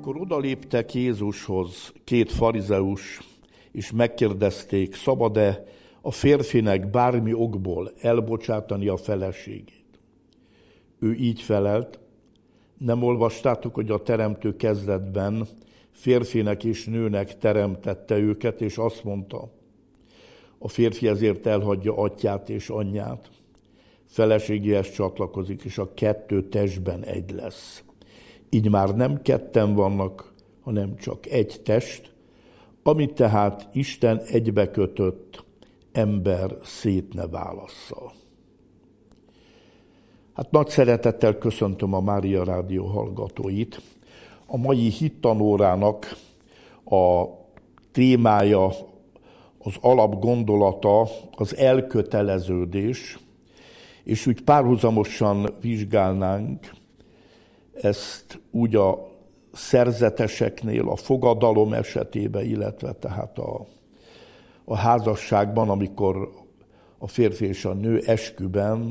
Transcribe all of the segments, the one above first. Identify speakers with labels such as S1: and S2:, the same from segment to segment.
S1: Amikor odaléptek Jézushoz két farizeus, és megkérdezték, szabad-e a férfinek bármi okból elbocsátani a feleségét? Ő így felelt, nem olvastátok, hogy a teremtő kezdetben férfinek és nőnek teremtette őket, és azt mondta, a férfi ezért elhagyja atyát és anyját, feleségéhez csatlakozik, és a kettő testben egy lesz. Így már nem ketten vannak, hanem csak egy test, amit tehát Isten egybekötött, ember szét ne válassza. Hát nagy szeretettel köszöntöm a Mária Rádió hallgatóit. A mai hittanórának a témája, az alapgondolata az elköteleződés, és úgy párhuzamosan vizsgálnánk ezt úgy a szerzeteseknél, a fogadalom esetében, illetve tehát a házasságban, amikor a férfi és a nő esküben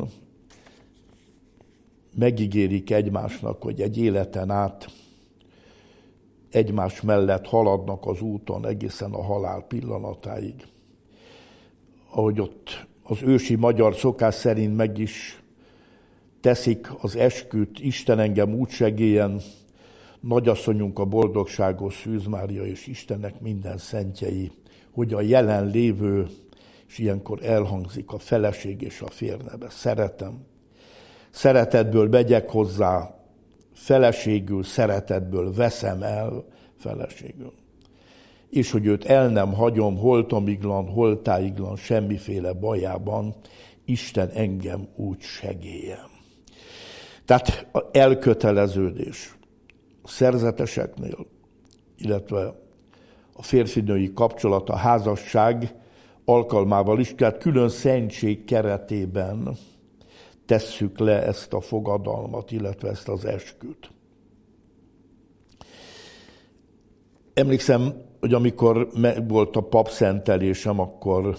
S1: megígérik egymásnak, hogy egy életen át egymás mellett haladnak az úton egészen a halál pillanatáig. Ahogy ott az ősi magyar szokás szerint meg is teszik az esküt, Isten engem úgy segélyen, nagyasszonyunk a boldogságos Szűz Mária és Istennek minden szentjei, hogy a jelen lévő, és ilyenkor elhangzik a feleség és a férneve. Szeretem. Szeretetből megyek hozzá, feleségül, szeretetből veszem el feleségül. És hogy őt el nem hagyom holtomiglan, holtáiglan, semmiféle bajában, Isten engem úgy segélyen. Tehát elköteleződés a szerzeteseknél, illetve a férfi-női kapcsolat, a házasság alkalmával is, tehát külön szentség keretében tesszük le ezt a fogadalmat, illetve ezt az esküt. Emlékszem, hogy amikor volt a papszentelésem, akkor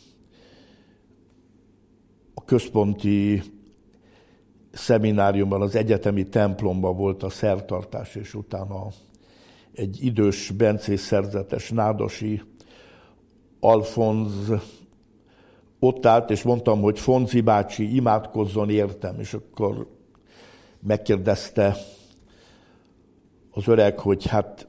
S1: a központi szemináriumban, az egyetemi templomban volt a szertartás, és utána egy idős bencés szerzetes Nádosi Alfonz ott állt, és mondtam, hogy Fonzi bácsi, imádkozzon értem, és akkor megkérdezte az öreg, hogy hát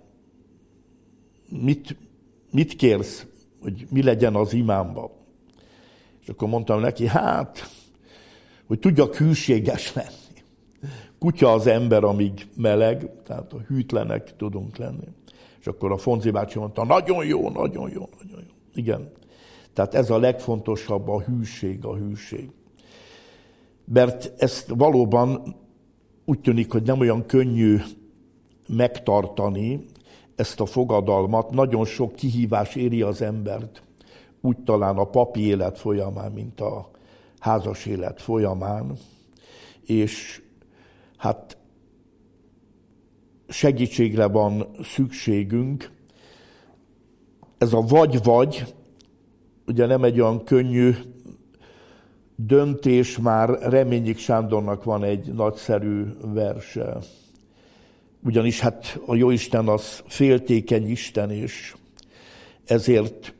S1: mit kérsz, hogy mi legyen az imámba? És akkor mondtam neki, hogy tudjak hűséges lenni. Kutya az ember, amíg meleg, tehát a hűtlenek tudunk lenni. És akkor a Fonzi bácsi mondta, nagyon jó, nagyon jó, nagyon jó. Igen. Tehát ez a legfontosabb, a hűség. Mert ezt valóban úgy tűnik, hogy nem olyan könnyű megtartani ezt a fogadalmat. Nagyon sok kihívás éri az embert, úgy talán a papi élet folyamán, mint a házas élet folyamán. És hát segítségre van szükségünk. Ez a vagy-vagy, ugye nem egy olyan könnyű döntés, már Reményik Sándornak van egy nagyszerű verse. Ugyanis hát a Jóisten az féltékeny Isten, és ezért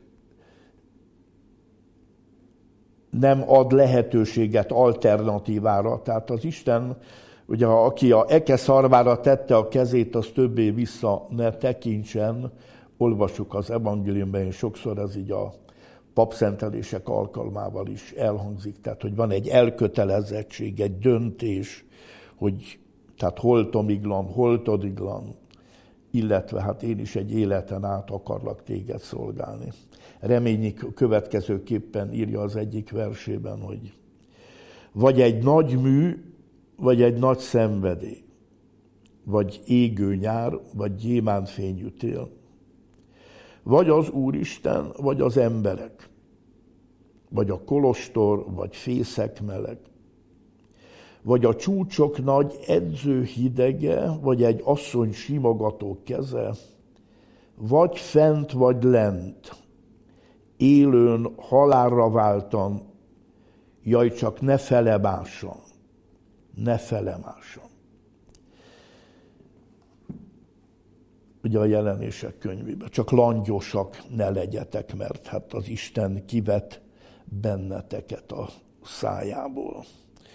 S1: nem ad lehetőséget alternatívára. Tehát az Isten, ugye aki a eke szarvára tette a kezét, az többé vissza ne tekintsen. Olvassuk az evangéliumban, és sokszor ez így a papszentelések alkalmával is elhangzik. Tehát, hogy van egy elkötelezettség, egy döntés, hogy tehát holtomiglan, holtodiglan, illetve hát én is egy életen át akarlak téged szolgálni. Reményik következőképpen írja az egyik versében, hogy vagy egy nagy mű, vagy egy nagy szenvedély, vagy égő nyár, vagy gyémántfényű tél, vagy az Úristen, vagy az emberek, vagy a kolostor, vagy fészek meleg, vagy a csúcsok nagy edző hidege, vagy egy asszony simogató keze, vagy fent, vagy lent, élőn, halálra váltan, jaj, csak ne felemássan, ne felemássan. ugye a Jelenések könyvében. Csak langyosak ne legyetek, mert hát az Isten kivet benneteket a szájából.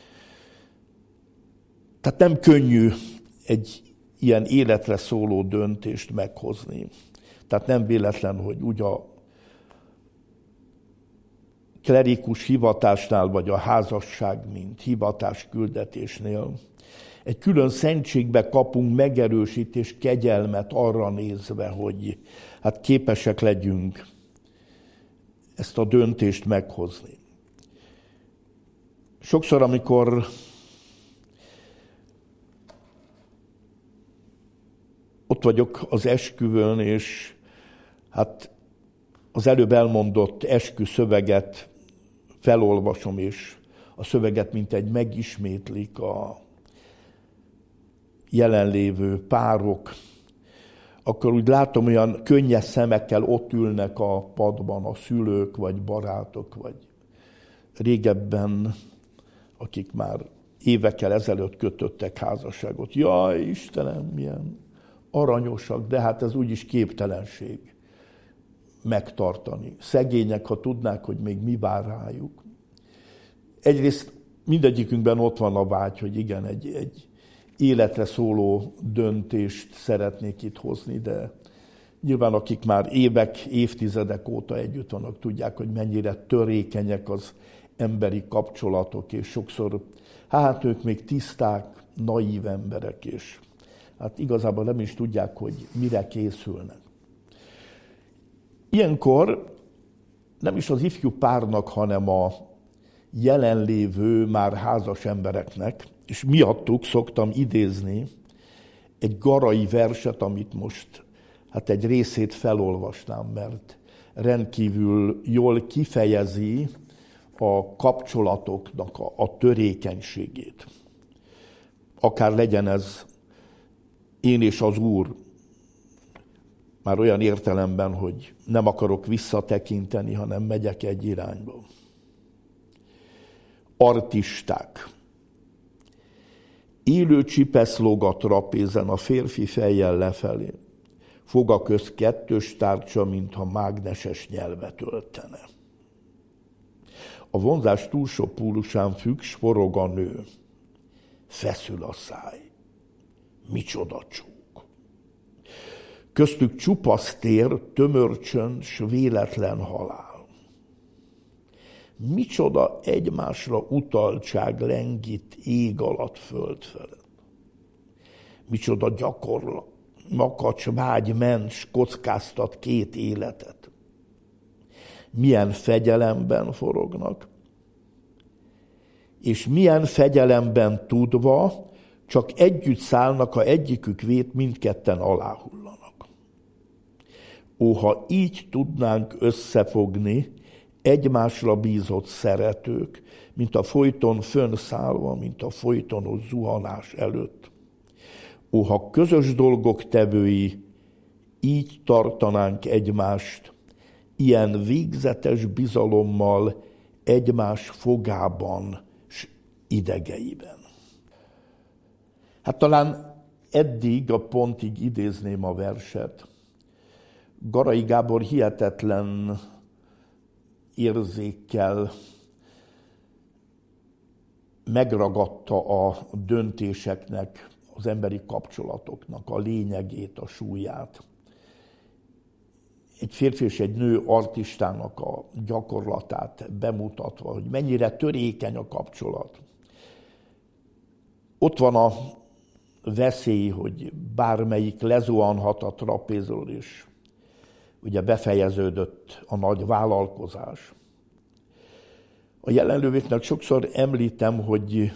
S1: Tehát nem könnyű egy ilyen életre szóló döntést meghozni. Tehát nem véletlen, hogy úgy a klerikus hivatásnál, vagy a házasság, mint hivatás küldetésnél egy külön szentségbe kapunk megerősítést, kegyelmet arra nézve, hogy hát képesek legyünk ezt a döntést meghozni. Sokszor, amikor ott vagyok az esküvőn, és hát az előbb elmondott esküszöveget felolvasom, és a szöveget mintegy megismétlik a jelenlévő párok, akkor úgy látom, olyan könnyes szemekkel ott ülnek a padban a szülők, vagy barátok, vagy régebben, akik már évekkel ezelőtt kötöttek házasságot. Jaj, Istenem, milyen aranyosak, de hát ez úgyis képtelenség megtartani. Szegények, ha tudnák, hogy még mi vár rájuk. Egyrészt mindegyikünkben ott van a vágy, hogy igen, egy életre szóló döntést szeretnék itt hozni, de nyilván akik már évek, évtizedek óta együtt vannak, tudják, hogy mennyire törékenyek az emberi kapcsolatok, és sokszor, hát ők még tiszták, naív emberek, és hát igazából nem is tudják, hogy mire készülnek. Ilyenkor nem is az ifjú párnak, hanem a jelenlévő már házas embereknek, és miattuk szoktam idézni egy garai verset, amit most hát egy részét felolvasnám, mert rendkívül jól kifejezi a kapcsolatoknak a törékenységét. Akár legyen ez én és az Úr, már olyan értelemben, hogy nem akarok visszatekinteni, hanem megyek egy irányba. Artisták. Élő csipesz lóg a trapézen, a férfi fejjel lefelé. Foga közt kettős tárcsa, mintha mágneses nyelvet öltene. A vonzás túlsó pólusán függ, forog a nő. Feszül a száj. Micsoda csók. Köztük csupasz tér, tömör csönd, s véletlen halál. Micsoda egymásra utaltság lengít ég alatt föld felett. Micsoda gyakorlat, makacs vágy mens kockáztat két életet. Milyen fegyelemben forognak, és milyen fegyelemben tudva, csak együtt szállnak, ha egyikük vét, mindketten aláhullanak. Ó, ha így tudnánk összefogni, egymásra bízott szeretők, mint a folyton fönnszállva, mint a folytonos zuhanás előtt. Ó, ha közös dolgok tevői, így tartanánk egymást, ilyen végzetes bizalommal egymás fogában s idegeiben. Hát talán eddig a pontig idézném a verset. Garai Gábor hihetetlen érzékkel megragadta a döntéseknek, az emberi kapcsolatoknak a lényegét, a súlyát. Egy férfi és egy nő artistának a gyakorlatát bemutatva, hogy mennyire törékeny a kapcsolat. Ott van a veszély, hogy bármelyik lezuhanhat a trapézról, és ugye befejeződött a nagy vállalkozás. A jelenlévőknek sokszor említem, hogy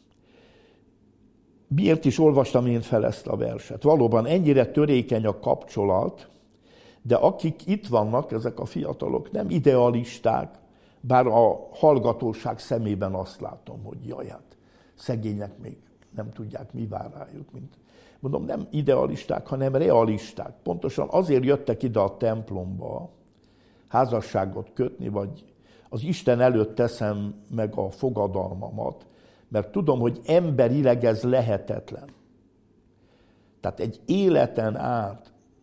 S1: miért is olvastam én fel ezt a verset. Valóban ennyire törékeny a kapcsolat, de akik itt vannak, ezek a fiatalok nem idealisták, bár a hallgatóság szemében azt látom, hogy jaj, hát szegények még nem tudják, mi vár rájuk. Mondom, nem idealisták, hanem realisták. Pontosan azért jöttek ide a templomba házasságot kötni, vagy az Isten előtt teszem meg a fogadalmamat, mert tudom, hogy emberileg ez lehetetlen. Tehát egy életen át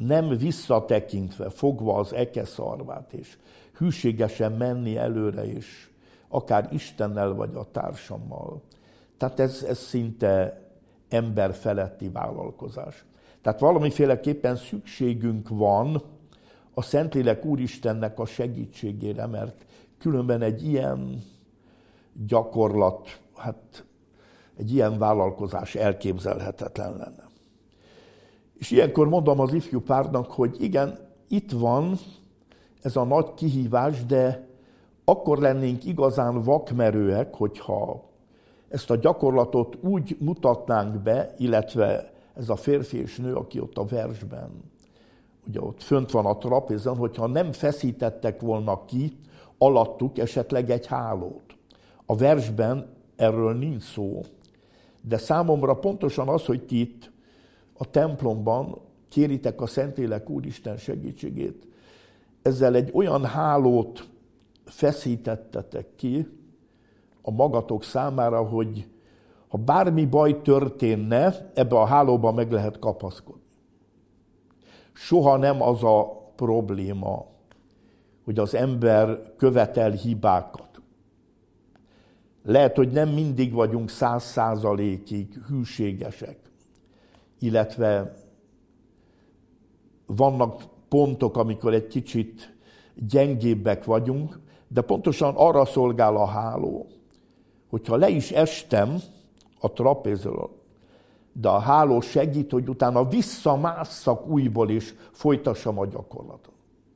S1: nem visszatekintve, fogva az ekeszarvát, és hűségesen menni előre, és akár Istennel vagy a társammal. Tehát ez szinte emberfeletti vállalkozás. Tehát valamiféleképpen szükségünk van a Szentlélek Úristennek a segítségére, mert különben egy ilyen gyakorlat, egy ilyen vállalkozás elképzelhetetlen lenne. És ilyenkor mondom az ifjú párnak, hogy igen, itt van ez a nagy kihívás, de akkor lennénk igazán vakmerőek, hogyha ezt a gyakorlatot úgy mutatnánk be, illetve ez a férfi és nő, aki ott a versben, ugye ott fönt van a trapézon, hogyha nem feszítettek volna ki alattuk esetleg egy hálót. A versben erről nincs szó, de számomra pontosan az, hogy ti itt a templomban kéritek a Szentlélek Úristen segítségét, ezzel egy olyan hálót feszítettetek ki a magatok számára, hogy ha bármi baj történne, ebbe a hálóba meg lehet kapaszkodni. Soha nem az a probléma, hogy az ember követel hibákat. Lehet, hogy nem mindig vagyunk 100%-ig hűségesek, illetve vannak pontok, amikor egy kicsit gyengébbek vagyunk, de pontosan arra szolgál a háló, hogyha le is estem a trapézről, de a háló segít, hogy utána visszamásszak újból, és folytassam a gyakorlatot.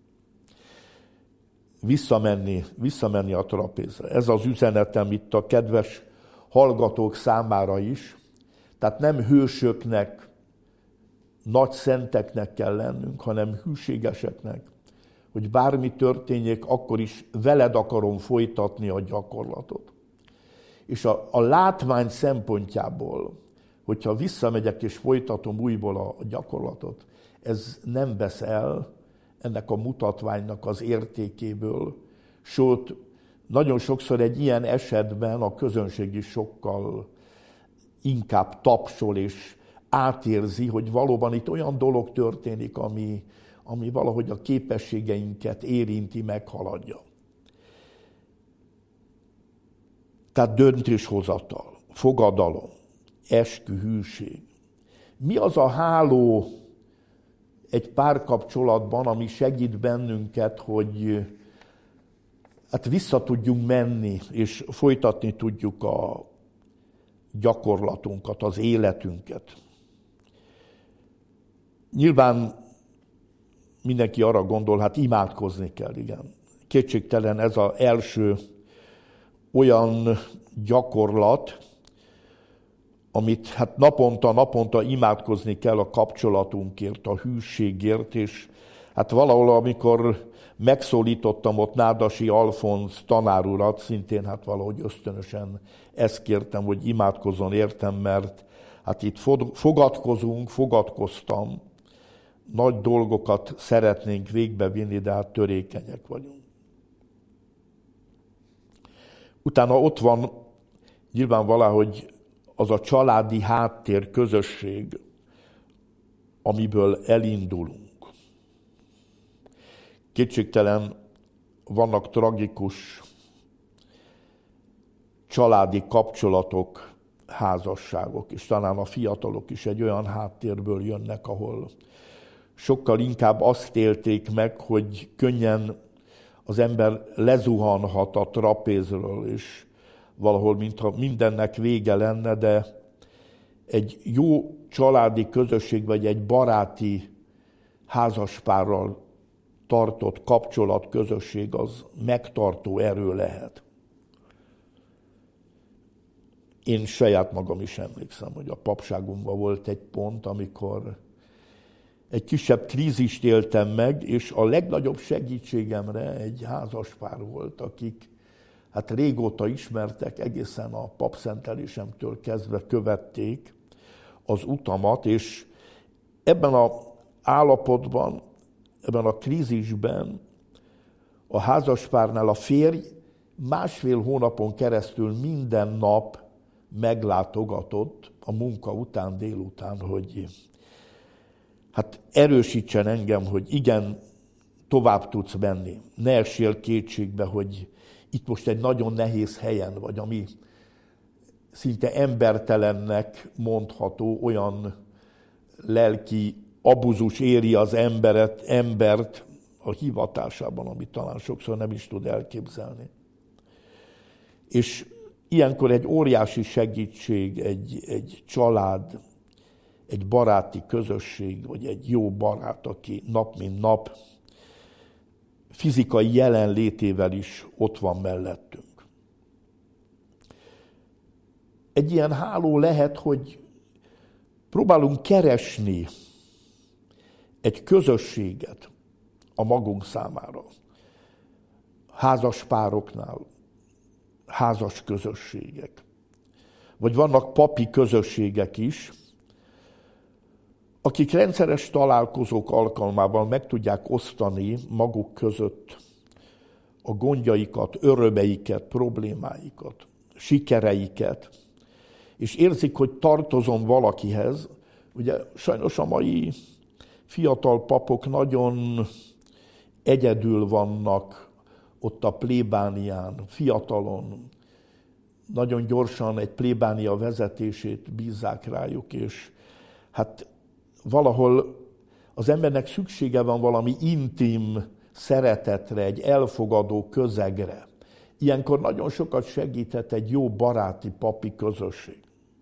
S1: Visszamenni a trapézre. Ez az üzenetem itt a kedves hallgatók számára is. Tehát nem hősöknek, nagy szenteknek kell lennünk, hanem hűségeseknek, hogy bármi történjék, akkor is veled akarom folytatni a gyakorlatot. És a látvány szempontjából, hogyha visszamegyek és folytatom újból a gyakorlatot, ez nem vesz el ennek a mutatványnak az értékéből, sőt, nagyon sokszor egy ilyen esetben a közönség is sokkal inkább tapsol és átérzi, hogy valóban itt olyan dolog történik, ami valahogy a képességeinket érinti, meghaladja. Tehát döntéshozatal, fogadalom, eskü, hűség. Mi az a háló egy párkapcsolatban, ami segít bennünket, hogy vissza tudjunk menni, és folytatni tudjuk a gyakorlatunkat, az életünket. Nyilván mindenki arra gondol, imádkozni kell, igen. Kétségtelen ez az első olyan gyakorlat, amit naponta imádkozni kell a kapcsolatunkért, a hűségért, és valahol, amikor megszólítottam ott Nádasi Alfonz tanár urat, szintén valahogy ösztönösen ezt kértem, hogy imádkozzon értem, mert itt fogadkoztam, nagy dolgokat szeretnénk végbevinni, de törékenyek vagyunk. Utána ott van nyilván valahogy az a családi háttér, közösség, amiből elindulunk. Kétségtelen vannak tragikus családi kapcsolatok, házasságok, és talán a fiatalok is egy olyan háttérből jönnek, ahol sokkal inkább azt élték meg, hogy könnyen az ember lezuhanhat a trapézről, és valahol, mintha mindennek vége lenne, de egy jó családi közösség, vagy egy baráti házaspárral tartott kapcsolat, közösség, az megtartó erő lehet. Én saját magam is emlékszem, hogy a papságunkban volt egy pont, amikor egy kisebb krízist éltem meg, és a legnagyobb segítségemre egy házaspár volt, akik régóta ismertek, egészen a papszentelésemtől kezdve követték az utamat, és ebben az állapotban, ebben a krízisben a házaspárnál a férj 1,5 hónapon keresztül minden nap meglátogatott a munka után, délután, hogy hát erősítsen engem, hogy igen, tovább tudsz menni. Ne essél kétségbe, hogy itt most egy nagyon nehéz helyen vagy, ami szinte embertelennek mondható, olyan lelki abuzus éri az embert a hivatásában, amit talán sokszor nem is tud elképzelni. És ilyenkor egy óriási segítség, egy család, egy baráti közösség, vagy egy jó barát, aki nap mint nap fizikai jelenlétével is ott van mellettünk. Egy ilyen háló lehet, hogy próbálunk keresni egy közösséget a magunk számára. Házas pároknál, házas közösségek. Vagy vannak papi közösségek is, akik rendszeres találkozók alkalmával meg tudják osztani maguk között a gondjaikat, örömeiket, problémáikat, sikereiket, és érzik, hogy tartozom valakihez. Ugye sajnos a mai fiatal papok nagyon egyedül vannak ott a plébánián, fiatalon. Nagyon gyorsan egy plébánia vezetését bízzák rájuk, és hát valahol az embernek szüksége van valami intim szeretetre, egy elfogadó közegre. Ilyenkor nagyon sokat segíthet egy jó baráti papi közösség.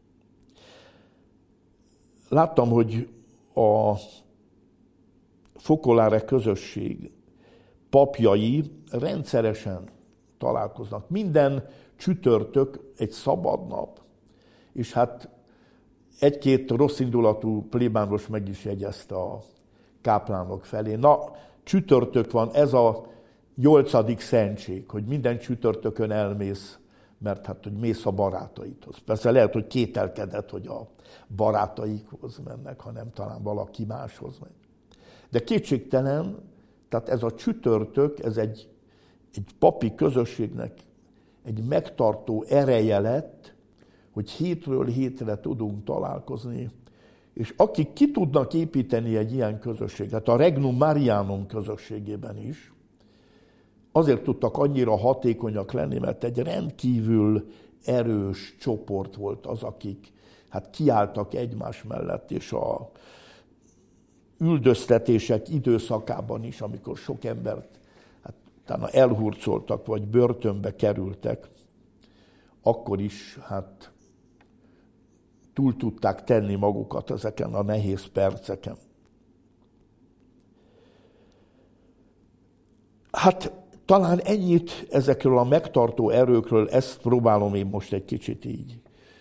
S1: Láttam, hogy a Focolare közösség papjai rendszeresen találkoznak. Minden csütörtök egy szabad nap, és hát egy-két rosszindulatú plébános meg is jegyezte a káplánok felé. Na, csütörtök van, ez a 8. szentség, hogy minden csütörtökön elmész, mert hát, hogy mész a barátaidhoz. Persze lehet, hogy kételkedett, hogy a barátaikhoz mennek, hanem talán valaki máshoz megy. De kétségtelen, tehát ez a csütörtök, ez egy papi közösségnek egy megtartó ereje lett, hogy hétről hétre tudunk találkozni, és akik ki tudnak építeni egy ilyen közösséget, a Regnum Marianum közösségében is, azért tudtak annyira hatékonyak lenni, mert egy rendkívül erős csoport volt az, akik hát kiálltak egymás mellett, és a üldöztetések időszakában is, amikor sok embert hát, utána elhurcoltak, vagy börtönbe kerültek, akkor is hát túl tudták tenni magukat ezeken a nehéz perceken. Hát talán ennyit ezekről a megtartó erőkről, ezt próbálom én most egy kicsit így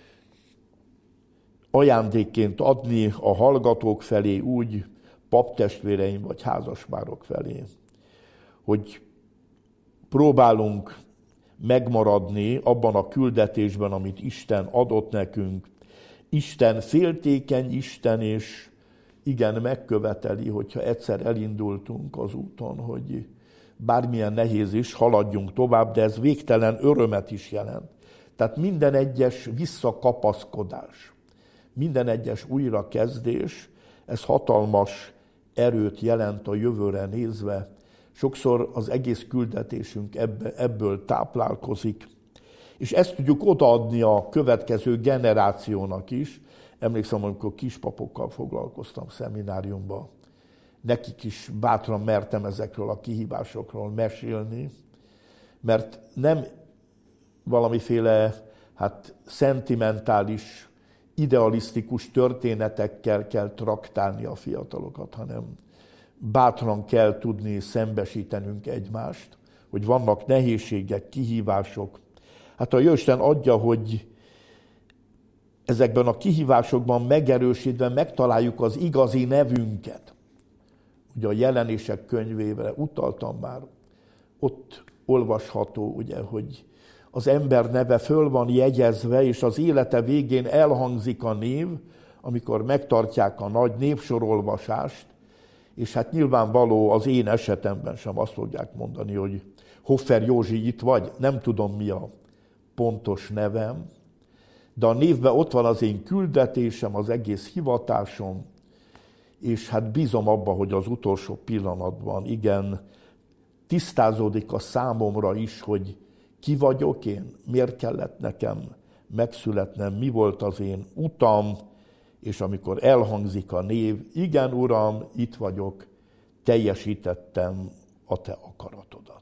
S1: ajándékként adni a hallgatók felé, úgy paptestvéreim vagy házaspárok felé, hogy próbálunk megmaradni abban a küldetésben, amit Isten adott nekünk. Isten féltékeny Isten, és igen, megköveteli, hogyha egyszer elindultunk az úton, hogy bármilyen nehéz is, haladjunk tovább, de ez végtelen örömet is jelent. Tehát minden egyes visszakapaszkodás, minden egyes újrakezdés, ez hatalmas erőt jelent a jövőre nézve. Sokszor az egész küldetésünk ebből táplálkozik. És ezt tudjuk odaadni a következő generációnak is. Emlékszem, amikor kispapokkal foglalkoztam szemináriumban, nekik is bátran mertem ezekről a kihívásokról mesélni, mert nem valamiféle szentimentális, idealisztikus történetekkel kell traktálni a fiatalokat, hanem bátran kell tudni szembesítenünk egymást, hogy vannak nehézségek, kihívások. Hát a Jóisten adja, hogy ezekben a kihívásokban megerősítve megtaláljuk az igazi nevünket. Ugye a Jelenések könyvére utaltam már, ott olvasható, ugye, hogy az ember neve föl van jegyezve, és az élete végén elhangzik a név, amikor megtartják a nagy névsorolvasást, és hát nyilvánvaló az én esetemben sem azt fogják mondani, hogy Hoffer Józsi itt vagy, nem tudom mi a pontos nevem, de a névben ott van az én küldetésem, az egész hivatásom, és hát bízom abba, hogy az utolsó pillanatban igen tisztázódik a számomra is, hogy ki vagyok én, miért kellett nekem megszületnem, mi volt az én utam, és amikor elhangzik a név, igen, Uram, itt vagyok, teljesítettem a te akaratodat.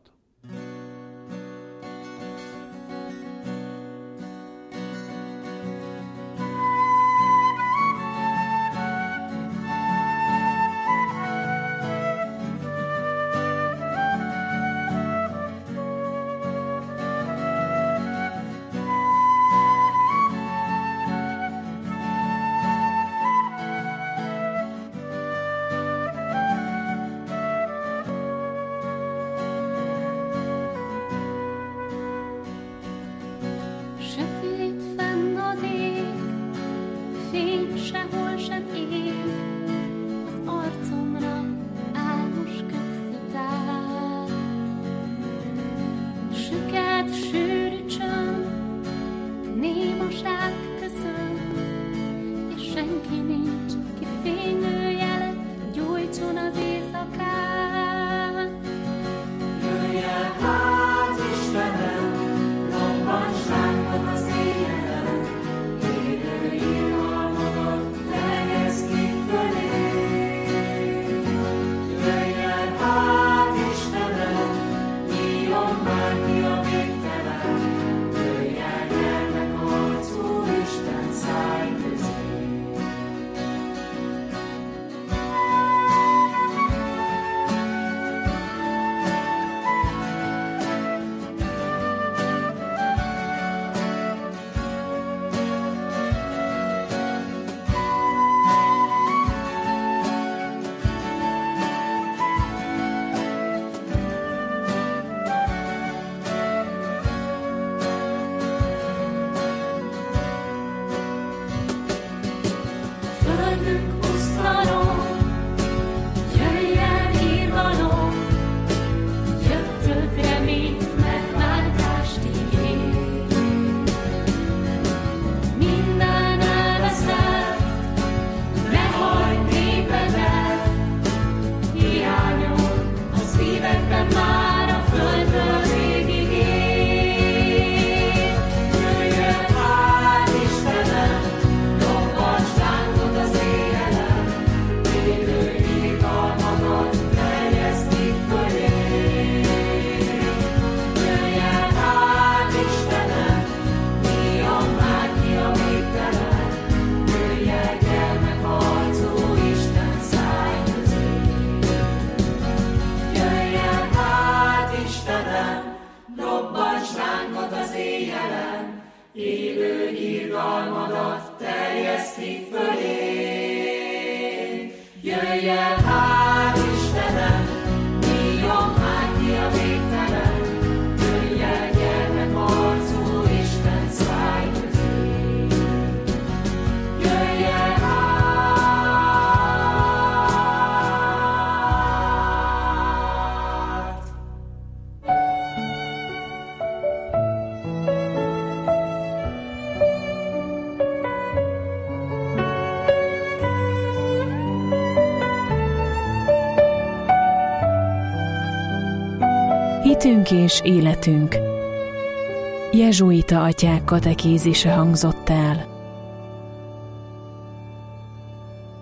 S2: Hitünk és életünk. Jezsuita atyák katekézise hangzott el.